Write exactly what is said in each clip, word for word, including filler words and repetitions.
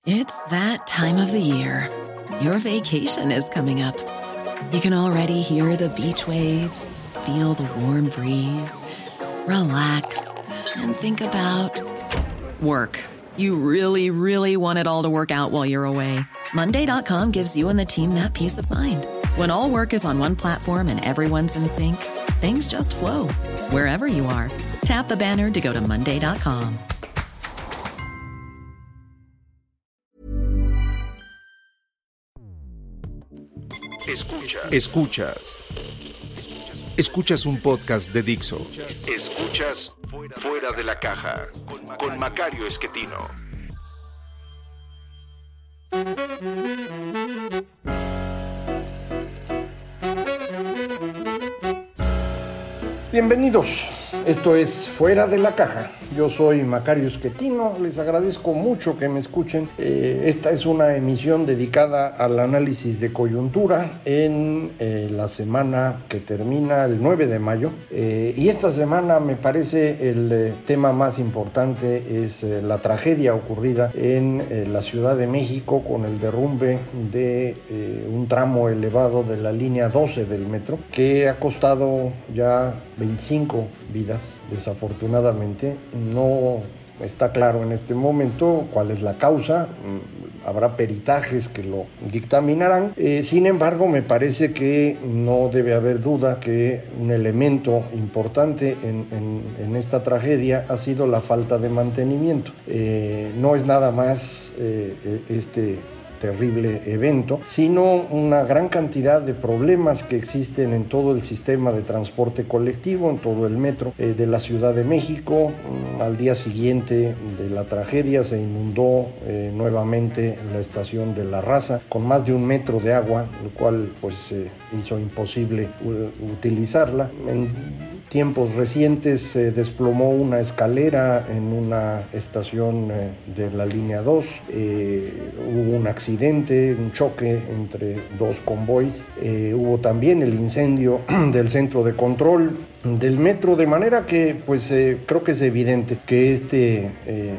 It's that time of the year. Your vacation is coming up. You can already hear the beach waves, feel the warm breeze, relax, and think about work. You really, really want it all to work out while you're away. Monday dot com gives you and the team that peace of mind. When all work is on one platform and everyone's in sync, things just flow. Wherever you are, tap the banner to go to Monday dot com. Escuchas. Escuchas. Escuchas un podcast de Dixo. Escuchas Fuera de la Caja con Macario Esquetino. Bienvenidos, esto es Fuera de la Caja. Yo soy Macario Esquetino, les agradezco mucho que me escuchen. Eh, esta es una emisión dedicada al análisis de coyuntura en eh, la semana que termina el nueve de mayo. Eh, y esta semana me parece el eh, tema más importante es eh, la tragedia ocurrida en eh, la Ciudad de México con el derrumbe de eh, un tramo elevado de la línea doce del metro, que ha costado ya veinticinco vidas, desafortunadamente. No está claro en este momento cuál es la causa, habrá peritajes que lo dictaminarán. Eh, sin embargo, me parece que no debe haber duda que un elemento importante en, en, en esta tragedia ha sido la falta de mantenimiento. Eh, no es nada más eh, este terrible evento, sino una gran cantidad de problemas que existen en todo el sistema de transporte colectivo, en todo el metro eh, de la Ciudad de México. Al día siguiente de la tragedia se inundó eh, nuevamente la estación de La Raza con más de un metro de agua, lo cual pues eh, hizo imposible uh, utilizarla. En tiempos recientes se desplomó una escalera en una estación eh, de la línea dos, eh, hubo un accidente, un choque entre dos convoys, eh, hubo también el incendio del centro de control del metro, de manera que pues eh, creo que es evidente que este eh,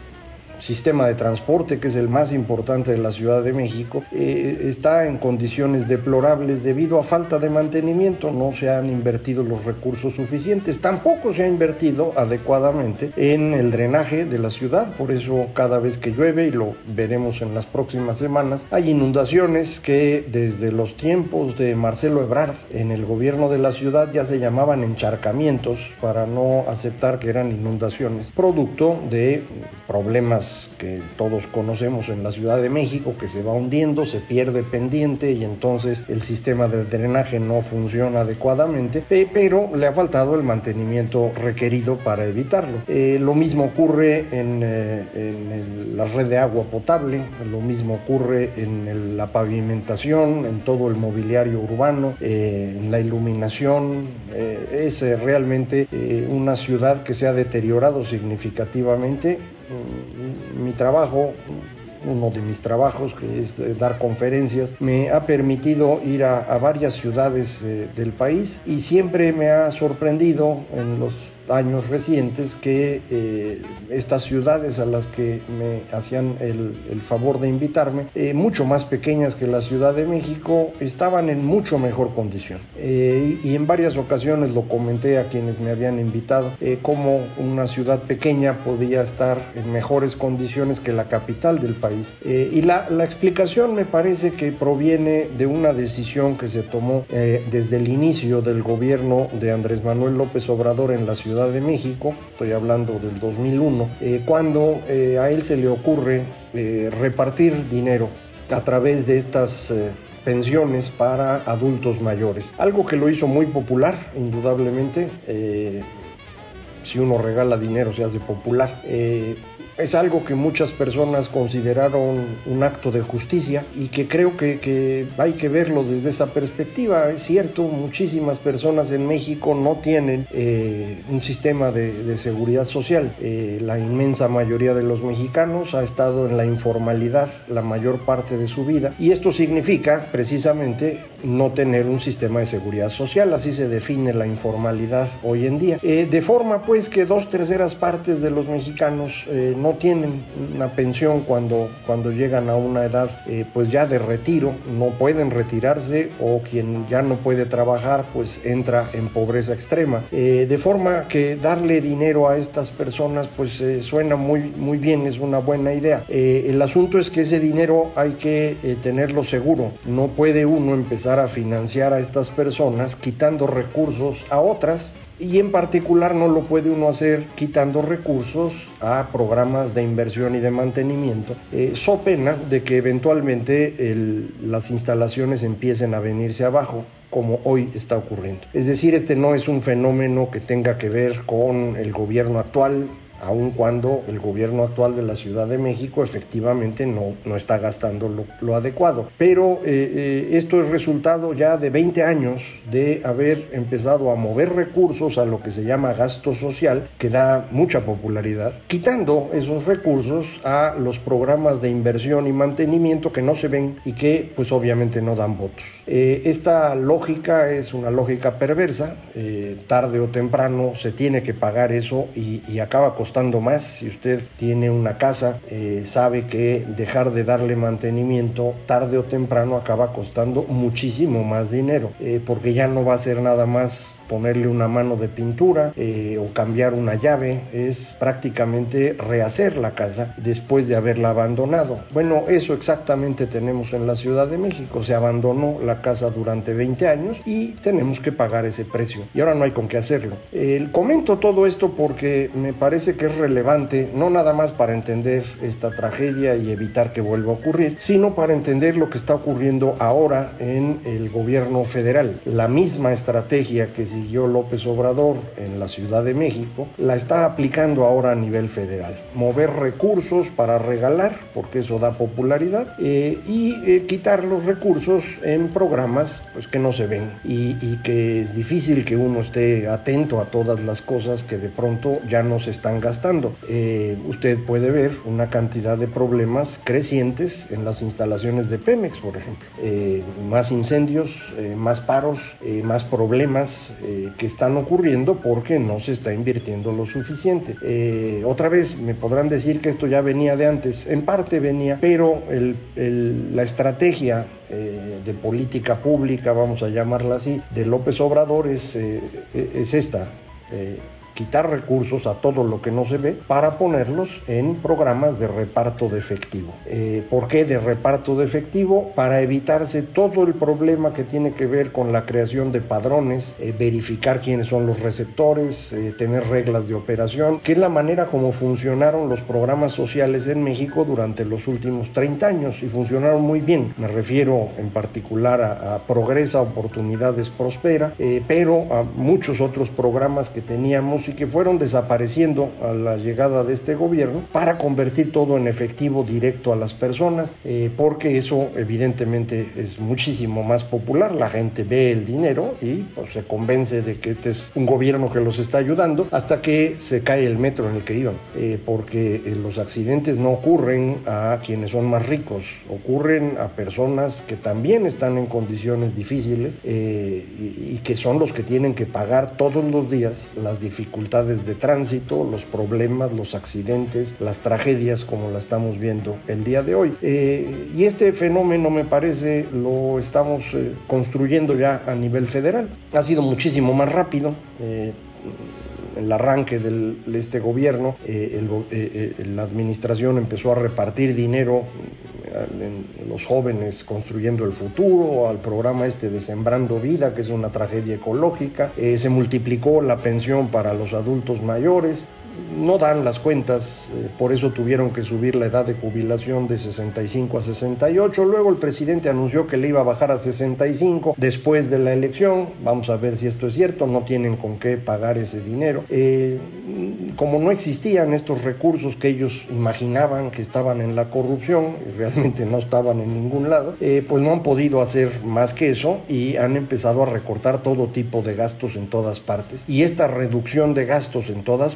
sistema de transporte, que es el más importante de la Ciudad de México, eh, está en condiciones deplorables debido a falta de mantenimiento. No se han invertido los recursos suficientes, tampoco se ha invertido adecuadamente en el drenaje de la ciudad. Por eso cada vez que llueve, y lo veremos en las próximas semanas, hay inundaciones que desde los tiempos de Marcelo Ebrard en el gobierno de la ciudad ya se llamaban encharcamientos para no aceptar que eran inundaciones, producto de problemas que todos conocemos en la Ciudad de México, que se va hundiendo, se pierde pendiente y entonces el sistema de drenaje no funciona adecuadamente, pero le ha faltado el mantenimiento requerido para evitarlo. Eh, lo mismo ocurre en, eh, en el, la red de agua potable, lo mismo ocurre en el, la pavimentación, en todo el mobiliario urbano, eh, en la iluminación. Eh, es eh, realmente eh, una ciudad que se ha deteriorado significativamente. Mi trabajo, uno de mis trabajos, que es dar conferencias, me ha permitido ir a, a varias ciudades eh, del país, y siempre me ha sorprendido en los años recientes que eh, estas ciudades a las que me hacían el, el favor de invitarme, eh, mucho más pequeñas que la Ciudad de México, estaban en mucho mejor condición. Eh, y, y en varias ocasiones lo comenté a quienes me habían invitado, eh, cómo una ciudad pequeña podía estar en mejores condiciones que la capital del país. Eh, y la, la explicación me parece que proviene de una decisión que se tomó eh, desde el inicio del gobierno de Andrés Manuel López Obrador en la Ciudad de México. Estoy hablando del dos mil uno, eh, cuando eh, a él se le ocurre eh, repartir dinero a través de estas eh, pensiones para adultos mayores, algo que lo hizo muy popular, indudablemente. Eh, si uno regala dinero se hace popular. Eh, Es algo que muchas personas consideraron un acto de justicia y que creo que, que hay que verlo desde esa perspectiva. Es cierto, muchísimas personas en México no tienen eh, un sistema de, de seguridad social. Eh, la inmensa mayoría de los mexicanos ha estado en la informalidad la mayor parte de su vida, y esto significa precisamente no tener un sistema de seguridad social. Así se define la informalidad hoy en día. Eh, de forma pues que dos terceras partes de los mexicanos eh, no no tienen una pensión cuando, cuando llegan a una edad eh, pues ya de retiro, no pueden retirarse, o quien ya no puede trabajar pues entra en pobreza extrema. Eh, de forma que darle dinero a estas personas pues eh, suena muy, muy bien, es una buena idea. Eh, el asunto es que ese dinero hay que eh, tenerlo seguro. No puede uno empezar a financiar a estas personas quitando recursos a otras, y en particular no lo puede uno hacer quitando recursos a programas de inversión y de mantenimiento, eh, so pena de que eventualmente el, las instalaciones empiecen a venirse abajo, como hoy está ocurriendo. Es decir, este no es un fenómeno que tenga que ver con el gobierno actual, aun cuando el gobierno actual de la Ciudad de México efectivamente no, no está gastando lo, lo adecuado. Pero eh, eh, esto es resultado ya de veinte años de haber empezado a mover recursos a lo que se llama gasto social, que da mucha popularidad, quitando esos recursos a los programas de inversión y mantenimiento que no se ven y que pues obviamente no dan votos. Eh, esta lógica es una lógica perversa, eh, tarde o temprano se tiene que pagar eso y, y acaba costando costando más. Si usted tiene una casa, eh, sabe que dejar de darle mantenimiento tarde o temprano acaba costando muchísimo más dinero, eh, porque ya no va a ser nada más ponerle una mano de pintura eh, o cambiar una llave, es prácticamente rehacer la casa después de haberla abandonado. Bueno, eso exactamente tenemos en la Ciudad de México. Se abandonó la casa durante veinte años y tenemos que pagar ese precio y ahora no hay con qué hacerlo. Eh, comento todo esto porque me parece que es relevante, no nada más para entender esta tragedia y evitar que vuelva a ocurrir, sino para entender lo que está ocurriendo ahora en el gobierno federal. La misma estrategia que siguió López Obrador en la Ciudad de México la está aplicando ahora a nivel federal. Mover recursos para regalar, porque eso da popularidad, eh, y eh, quitar los recursos en programas pues, que no se ven y, y que es difícil que uno esté atento a todas las cosas que de pronto ya no se están gastando. Eh, usted puede ver una cantidad de problemas crecientes en las instalaciones de Pemex, por ejemplo. Eh, más incendios, eh, más paros, eh, más problemas eh, que están ocurriendo porque no se está invirtiendo lo suficiente. Eh, otra vez me podrán decir que esto ya venía de antes. En parte venía, pero el, el, la estrategia eh, de política pública, vamos a llamarla así, de López Obrador es, eh, es esta. Eh, quitar recursos a todo lo que no se ve para ponerlos en programas de reparto de efectivo. Eh, ¿Por qué de reparto de efectivo? Para evitarse todo el problema que tiene que ver con la creación de padrones, eh, verificar quiénes son los receptores, eh, tener reglas de operación, que es la manera como funcionaron los programas sociales en México durante los últimos treinta años y funcionaron muy bien. Me refiero en particular a, a Progresa, Oportunidades Prospera, eh, pero a muchos otros programas que teníamos y que fueron desapareciendo a la llegada de este gobierno para convertir todo en efectivo directo a las personas, eh, porque eso evidentemente es muchísimo más popular. La gente ve el dinero y pues, se convence de que este es un gobierno que los está ayudando hasta que se cae el metro en el que iban, eh, porque eh, los accidentes no ocurren a quienes son más ricos, ocurren a personas que también están en condiciones difíciles eh, y, y que son los que tienen que pagar todos los días las dificultades de tránsito, los problemas, los accidentes, las tragedias como la estamos viendo el día de hoy. Eh, y este fenómeno me parece lo estamos eh, construyendo ya a nivel federal. Ha sido muchísimo más rápido. Eh, el arranque del, de este gobierno, eh, el, eh, eh, la administración empezó a repartir dinero en los jóvenes construyendo el futuro, al programa este de Sembrando Vida, que es una tragedia ecológica, eh, se multiplicó la pensión para los adultos mayores. No dan las cuentas, eh, por eso tuvieron que subir la edad de jubilación de sesenta y cinco a sesenta y ocho. Luego el presidente anunció que le iba a bajar a sesenta y cinco después de la elección. Vamos a ver si esto es cierto, no tienen con qué pagar ese dinero. Eh, como no existían estos recursos que ellos imaginaban que estaban en la corrupción, y realmente no estaban en ningún lado, eh, pues no han podido hacer más que eso y han empezado a recortar todo tipo de gastos en todas partes. Y esta reducción de gastos en todas partes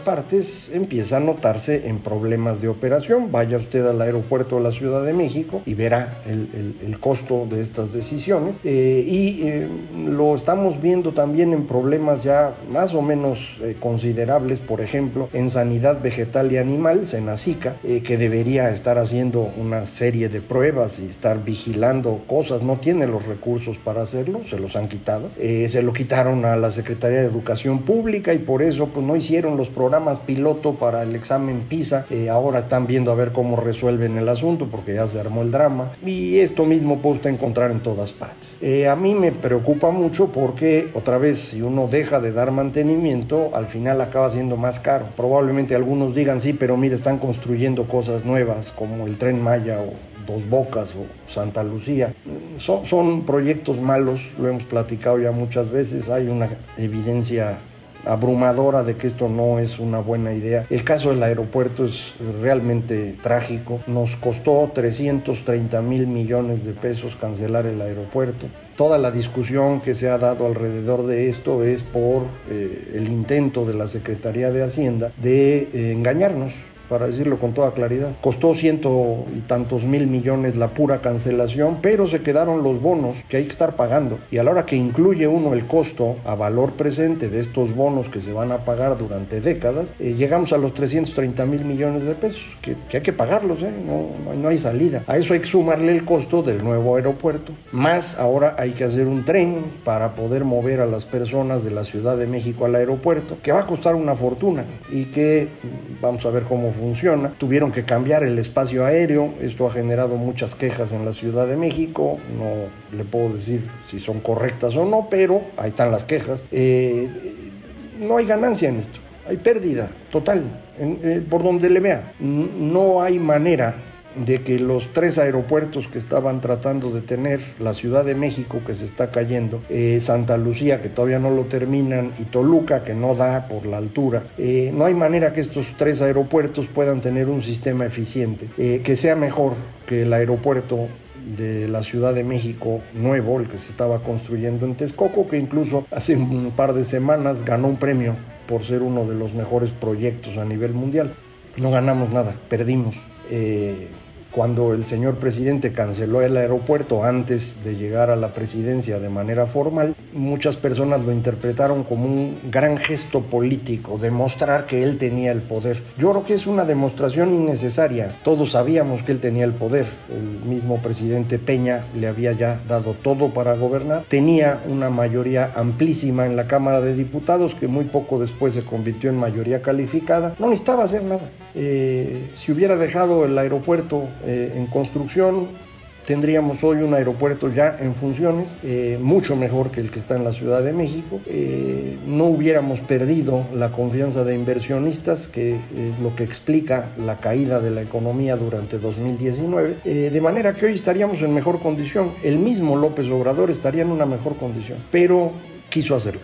pues empieza a notarse en problemas de operación. Vaya usted al aeropuerto de la Ciudad de México y verá el, el, el costo de estas decisiones. Eh, y eh, lo estamos viendo también en problemas ya más o menos eh, considerables, por ejemplo, en sanidad vegetal y animal, Senacica, eh, que debería estar haciendo una serie de pruebas y estar vigilando cosas, no tiene los recursos para hacerlo, se los han quitado. Eh, se lo quitaron a la Secretaría de Educación Pública y por eso pues, no hicieron los programas piloto para el examen PISA. Eh, ahora están viendo a ver cómo resuelven el asunto porque ya se armó el drama. Y esto mismo puede usted encontrar en todas partes. Eh, a mí me preocupa mucho porque, otra vez, si uno deja de dar mantenimiento, al final acaba siendo más caro. Probablemente algunos digan, sí, pero mire, están construyendo cosas nuevas como el Tren Maya o Dos Bocas o Santa Lucía. Son, son proyectos malos, lo hemos platicado ya muchas veces, hay una evidencia abrumadora de que esto no es una buena idea. El caso del aeropuerto es realmente trágico. Nos costó trescientos treinta mil millones de pesos cancelar el aeropuerto. Toda la discusión que se ha dado alrededor de esto es por eh, el intento de la Secretaría de Hacienda de eh, engañarnos, para decirlo con toda claridad. Costó ciento y tantos mil millones la pura cancelación, pero se quedaron los bonos que hay que estar pagando. Y a la hora que incluye uno el costo a valor presente de estos bonos que se van a pagar durante décadas, eh, llegamos a los trescientos treinta mil millones de pesos, que, que hay que pagarlos, ¿eh? no, no hay salida. A eso hay que sumarle el costo del nuevo aeropuerto, más ahora hay que hacer un tren para poder mover a las personas de la Ciudad de México al aeropuerto, que va a costar una fortuna y que vamos a ver cómo funciona. Tuvieron que cambiar el espacio aéreo, esto ha generado muchas quejas en la Ciudad de México, no le puedo decir si son correctas o no, pero ahí están las quejas. Eh, no hay ganancia en esto, hay pérdida total, en, eh, por donde le vea. No hay manera de que los tres aeropuertos que estaban tratando de tener, la Ciudad de México que se está cayendo, eh, Santa Lucía que todavía no lo terminan y Toluca que no da por la altura, eh, no hay manera que estos tres aeropuertos puedan tener un sistema eficiente, eh, que sea mejor que el aeropuerto de la Ciudad de México nuevo, el que se estaba construyendo en Texcoco, que incluso hace un par de semanas ganó un premio por ser uno de los mejores proyectos a nivel mundial. No ganamos nada, perdimos. Eh, Cuando el señor presidente canceló el aeropuerto antes de llegar a la presidencia de manera formal, muchas personas lo interpretaron como un gran gesto político, demostrar que él tenía el poder. Yo creo que es una demostración innecesaria. Todos sabíamos que él tenía el poder. El mismo presidente Peña le había ya dado todo para gobernar. Tenía una mayoría amplísima en la Cámara de Diputados, que muy poco después se convirtió en mayoría calificada. No necesitaba hacer nada. Eh, si hubiera dejado el aeropuerto Eh, en construcción, tendríamos hoy un aeropuerto ya en funciones, eh, mucho mejor que el que está en la Ciudad de México. Eh, no hubiéramos perdido la confianza de inversionistas, que es lo que explica la caída de la economía durante dos mil diecinueve, eh, de manera que hoy estaríamos en mejor condición. El mismo López Obrador estaría en una mejor condición, pero quiso hacerlo.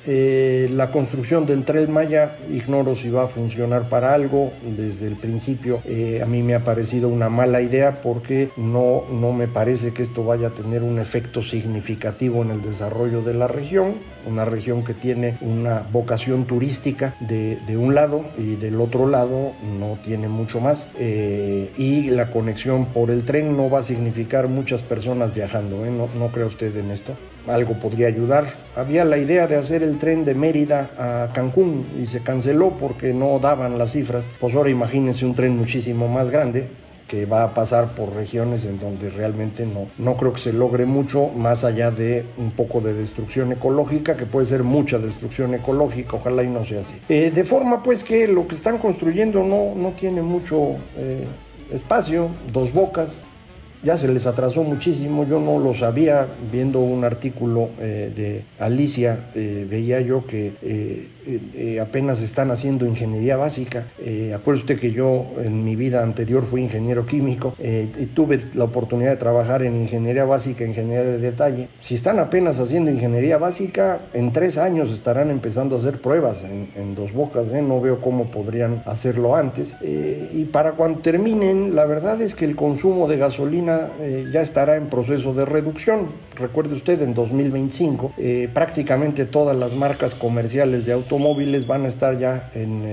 Eh, la construcción del Tren Maya, ignoro si va a funcionar para algo. Desde el principio eh, a mí me ha parecido una mala idea, porque no, no me parece que esto vaya a tener un efecto significativo en el desarrollo de la región, una región que tiene una vocación turística de, de un lado, y del otro lado no tiene mucho más, eh, y la conexión por el tren no va a significar muchas personas viajando, ¿eh? no, no crea usted en esto. Algo podría ayudar. Había la idea de hacer el tren de Mérida a Cancún y se canceló porque no daban las cifras. Pues ahora imagínense un tren muchísimo más grande que va a pasar por regiones en donde realmente no, no creo que se logre mucho, más allá de un poco de destrucción ecológica, que puede ser mucha destrucción ecológica, ojalá y no sea así. Eh, de forma pues que lo que están construyendo no, no tiene mucho eh, espacio. Dos Bocas ya se les atrasó muchísimo, yo no lo sabía. Viendo un artículo eh, de Alicia, eh, veía yo que eh, eh, apenas están haciendo ingeniería básica. Eh, acuérdese usted que yo en mi vida anterior fui ingeniero químico eh, y tuve la oportunidad de trabajar en ingeniería básica, ingeniería de detalle. Si están apenas haciendo ingeniería básica, en tres años estarán empezando a hacer pruebas en, en Dos Bocas, ¿eh? No veo cómo podrían hacerlo antes. Eh, y para cuando terminen, la verdad es que el consumo de gasolina Eh, ya estará en proceso de reducción. Recuerde usted, en dos mil veinticinco eh, prácticamente todas las marcas comerciales de automóviles van a estar ya en eh,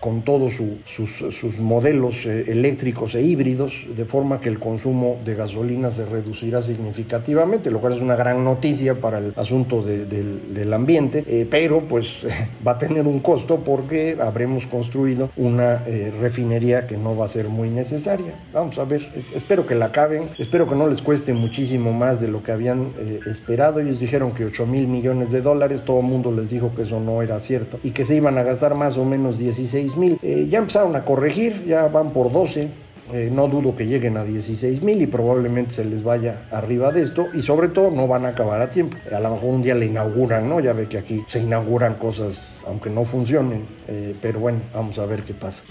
con todos su, sus, sus modelos eh, eléctricos e híbridos, de forma que el consumo de gasolina se reducirá significativamente, lo cual es una gran noticia para el asunto de, de, del ambiente, eh, pero pues va a tener un costo porque habremos construido una eh, refinería que no va a ser muy necesaria. Vamos a ver, espero que la acaben, espero que no les cueste muchísimo más de lo que habían eh, esperado. Ellos dijeron que ocho mil millones de dólares, todo el mundo les dijo que eso no era cierto y que se iban a gastar más o menos dieciséis mil. Eh, ya empezaron a corregir, ya van por doce. Eh, no dudo que lleguen a dieciséis mil y probablemente se les vaya arriba de esto, y sobre todo no van a acabar a tiempo. A lo mejor un día le inauguran, ¿no? Ya ve que aquí se inauguran cosas aunque no funcionen, eh, pero bueno, vamos a ver qué pasa.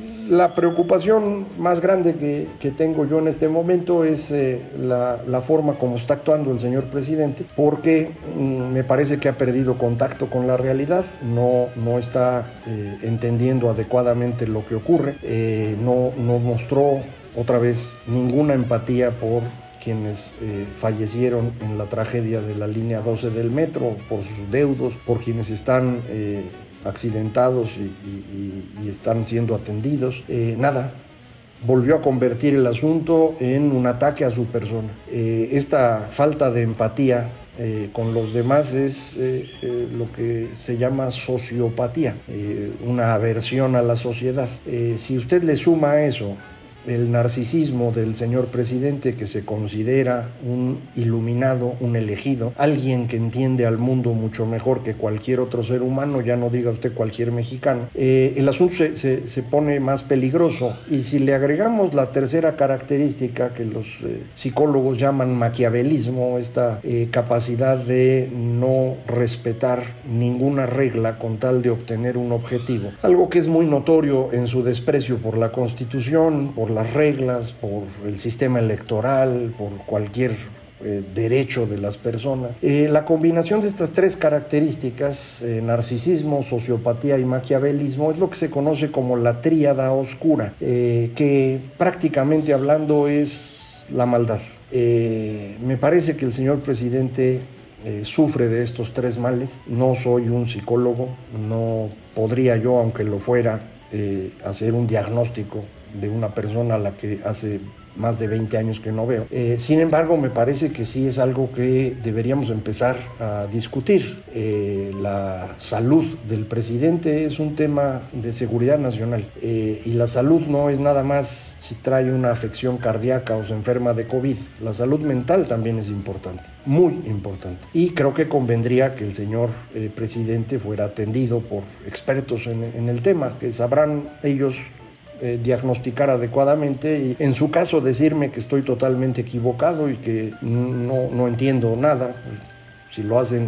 La preocupación más grande que, que tengo yo en este momento es eh, la, la forma como está actuando el señor presidente, porque mm, me parece que ha perdido contacto con la realidad, no, no está eh, entendiendo adecuadamente lo que ocurre, eh, no, no mostró otra vez ninguna empatía por quienes eh, fallecieron en la tragedia de la línea doce del metro, por sus deudos, por quienes están eh, accidentados y, y, y están siendo atendidos. Eh, nada, volvió a convertir el asunto en un ataque a su persona. Eh, esta falta de empatía eh, con los demás es eh, eh, lo que se llama sociopatía, eh, una aversión a la sociedad. Eh, si usted le suma a eso el narcisismo del señor presidente, que se considera un iluminado, un elegido, alguien que entiende al mundo mucho mejor que cualquier otro ser humano, ya no diga usted cualquier mexicano, eh, el asunto se, se, se pone más peligroso. Y si le agregamos la tercera característica que los eh, psicólogos llaman maquiavelismo, esta eh, capacidad de no respetar ninguna regla con tal de obtener un objetivo, algo que es muy notorio en su desprecio por la Constitución, por las reglas, por el sistema electoral, por cualquier eh, derecho de las personas. Eh, la combinación de estas tres características, eh, narcisismo, sociopatía y maquiavelismo, es lo que se conoce como la tríada oscura, eh, que prácticamente hablando es la maldad. Eh, me parece que el señor presidente eh, sufre de estos tres males. No soy un psicólogo, no podría yo, aunque lo fuera, eh, hacer un diagnóstico de una persona a la que hace más de veinte años que no veo. Eh, sin embargo, me parece que sí es algo que deberíamos empezar a discutir. Eh, la salud del presidente es un tema de seguridad nacional, eh, y la salud no es nada más si trae una afección cardíaca o se enferma de COVID. La salud mental también es importante, muy importante. Y creo que convendría que el señor eh, presidente fuera atendido por expertos en, en el tema, que sabrán ellos Eh, diagnosticar adecuadamente y en su caso decirme que estoy totalmente equivocado y que no, no entiendo nada. Si lo hacen,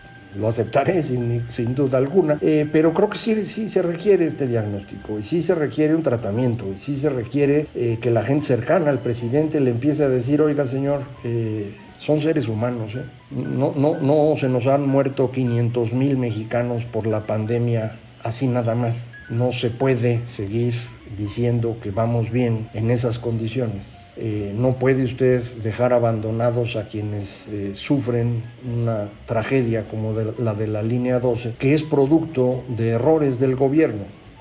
lo aceptaré sin, sin duda alguna, eh, pero creo que sí, sí se requiere este diagnóstico y sí se requiere un tratamiento y sí se requiere eh, que la gente cercana al presidente le empiece a decir: oiga, señor, eh, son seres humanos, ¿eh? no, no, no se nos han muerto quinientos mil mexicanos por la pandemia así nada más. No se puede seguir diciendo que vamos bien en esas condiciones. Eh, no puede usted dejar abandonados a quienes eh, sufren una tragedia como de la de la línea doce, que es producto de errores del gobierno.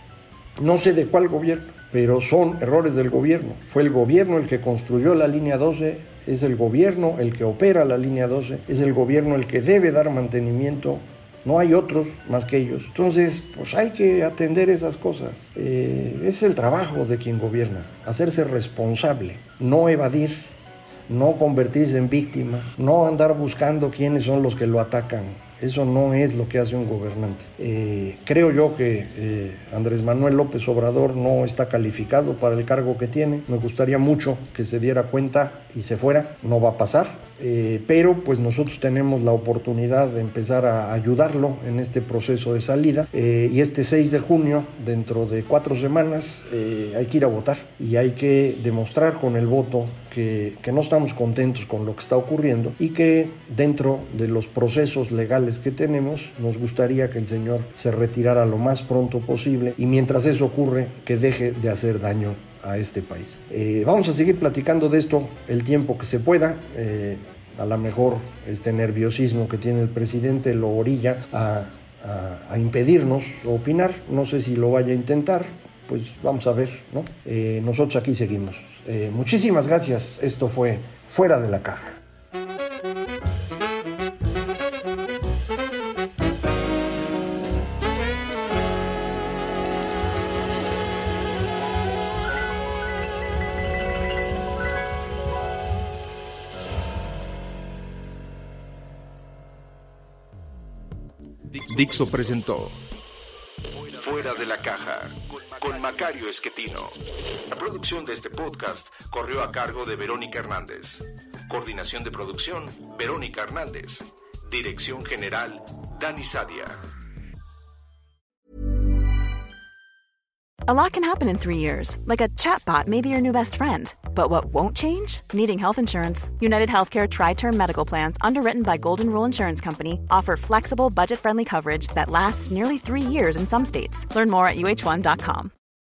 No sé de cuál gobierno, pero son errores del gobierno. Fue el gobierno el que construyó la línea doce, es el gobierno el que opera la línea doce, es el gobierno el que debe dar mantenimiento. No hay otros más que ellos. Entonces, pues hay que atender esas cosas. Eh, es el trabajo de quien gobierna, hacerse responsable, no evadir, no convertirse en víctima, no andar buscando quiénes son los que lo atacan. Eso no es lo que hace un gobernante. Eh, creo yo que eh, Andrés Manuel López Obrador no está calificado para el cargo que tiene. Me gustaría mucho que se diera cuenta y se fuera. No va a pasar. Eh, pero pues nosotros tenemos la oportunidad de empezar a ayudarlo en este proceso de salida, eh, y este seis de junio, dentro de cuatro semanas, eh, hay que ir a votar y hay que demostrar con el voto que, que no estamos contentos con lo que está ocurriendo y que dentro de los procesos legales que tenemos nos gustaría que el señor se retirara lo más pronto posible y mientras eso ocurre que deje de hacer daño a este país. Eh, vamos a seguir platicando de esto el tiempo que se pueda. Eh, a lo mejor este nerviosismo que tiene el presidente lo orilla a, a, a impedirnos opinar. No sé si lo vaya a intentar, pues vamos a ver, ¿no? Eh, nosotros aquí seguimos. Eh, muchísimas gracias. Esto fue Fuera de la Caja. Dixo presentó Fuera de la Caja con Macario Esquetino. La producción de este podcast corrió a cargo de Verónica Hernández. Coordinación de producción, Verónica Hernández. Dirección general, Dani Sadia. A lot can happen in three years, like a chatbot may be your new best friend. But what won't change? Needing health insurance. United Healthcare Tri-Term Medical Plans, underwritten by Golden Rule Insurance Company, offer flexible, budget-friendly coverage that lasts nearly three years in some states. Learn more at U H one dot com.